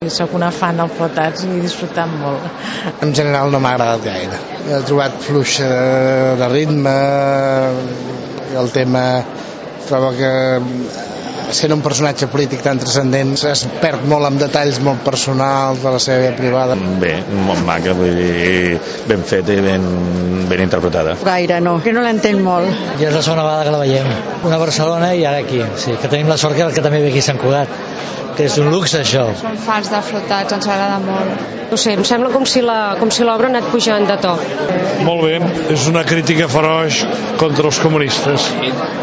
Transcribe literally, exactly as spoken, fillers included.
Soc una fan del Flotats i he disfrutat molt. En general no m'ha agradat gaire. He trobat fluixa de ritme, el tema trobo que sent un personatge polític tan transcendent es perd molt en detalls molt personals de la seva vida privada. Bé, molt maca, vull dir, ben feta i ben, ben interpretada. Gaire no, que no l'entenc molt. Ja és la segona vegada que la veiem. Una a Barcelona i ara aquí. Sí, que tenim la sort que, que també ve aquí a Sant Cugat, que és un luxe això. Som fans de Flotats, ens agrada molt. No sé, em sembla com si la, com si l'obra ha anat pujant de to. Molt bé, és una crítica feroç contra els comunistes.